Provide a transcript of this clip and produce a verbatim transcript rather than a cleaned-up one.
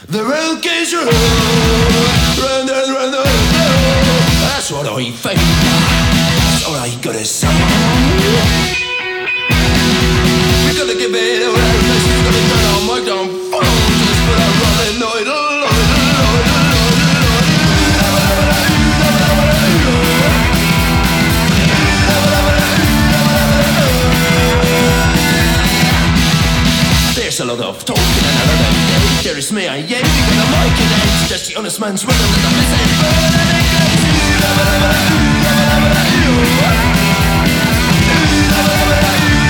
The road goes round, round and round and round. That's what I think. That's all I gotta say. We gotta give it a rest. We gotta turn our mic down. Just put a rolling noise, noise, noise, there's a lot of talking and a lot of hate. There is me, I am picking the mic and it's just the honest man's rhythm that I'm missing.